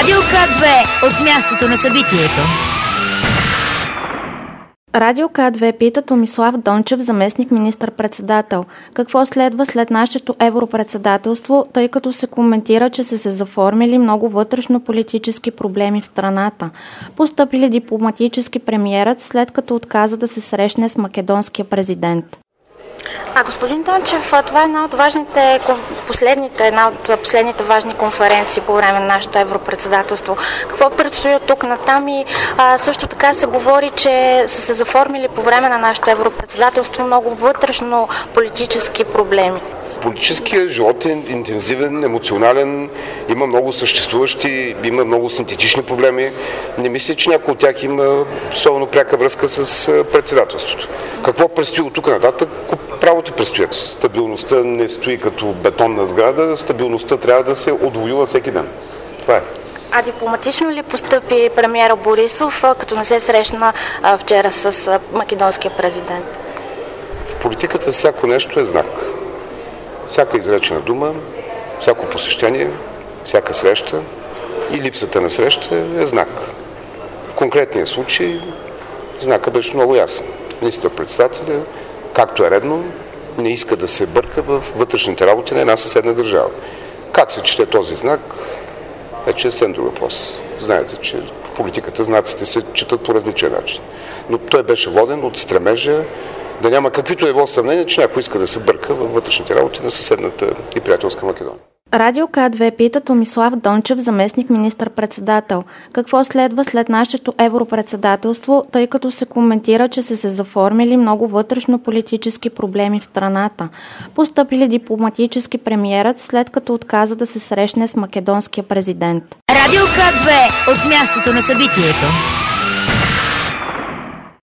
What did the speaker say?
Радио К2 от мястото на събитието. Радио К2 пита Томислав Дончев, заместник министър-председател. Какво следва след нашето европредседателство, тъй като се коментира, че са се заформили много вътрешно-политически проблеми в страната? Постъпили дипломатически премиерът, след като отказа да се срещне с македонския президент. Господин Дончев, това е една от последните важни конференции по време на нашето европредседателство. Какво предстои от тук натам и също така се говори, че са се заформили по време на нашето европредседателство много вътрешно-политически проблеми. Политическият живот е интензивен, емоционален, има много съществуващи, има много синтетични проблеми. Не мисля, че някой от тях има особено пряка връзка с председателството. Какво предстои от тук нататък? Правото предстоят. Стабилността не стои като бетонна сграда, стабилността трябва да се отвоюва всеки ден. Това е. А дипломатично ли постъпи премиера Борисов, като не се срещна вчера с македонския президент? В политиката всяко нещо е знак. Всяка изречена дума, всяко посещение, всяка среща и липсата на среща е знак. В конкретния случай знакът беше много ясен. Министър-председателя, както е редно, не иска да се бърка в вътрешните работи на една съседна държава. Как се чете този знак, вече е съвсем друг въпрос. Знаете, че в политиката знаците се четат по различен начин. Но той беше воден от стремежа да няма каквито е било съмнение, че някой иска да се бърка във вътрешните работи на съседната и приятелска Македония. Радио К2 пита Томислав Дончев, заместник министър-председател. Какво следва след нашето европредседателство, тъй като се коментира, че са се заформили много вътрешно-политически проблеми в страната? Постъпили дипломатически премиерът, след като отказа да се срещне с македонския президент. Радио К2 от мястото на събитието.